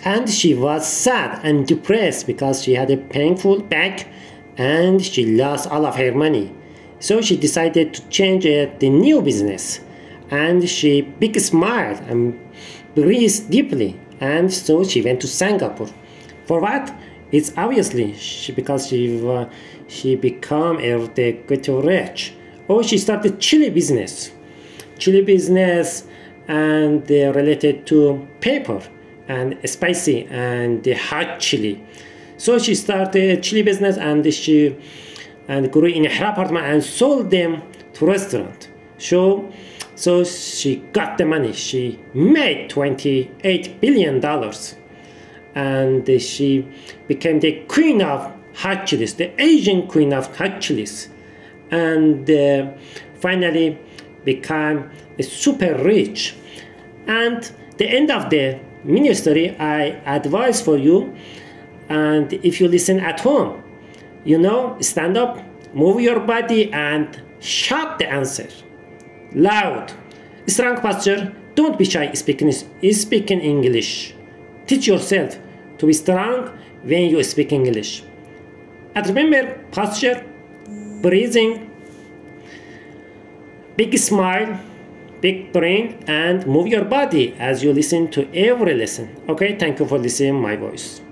And she was sad and depressed because she had a painful back and she lost all of her money. So she decided to change the new business. And she big smiled and breathed deeply. And so she went to Singapore. For what? It's obviously because she became get rich. Oh, she started chili business and related to pepper and spicy and hot chili. So she started chili business and she grew in her apartment and sold them to restaurant. So she got the money. She made $28 billion, and she became the queen of hot chilies, the Asian queen of hot chilies, and finally became super rich. And the end of the mini story, I advise for you, and if you listen at home, stand up, move your body, and shout the answer loud. Strong posture. Don't be shy speaking English. Teach yourself to be strong when you speak English. And remember, posture, breathing, big smile, big brain, and move your body as you listen to every lesson. Okay, thank you for listening my voice.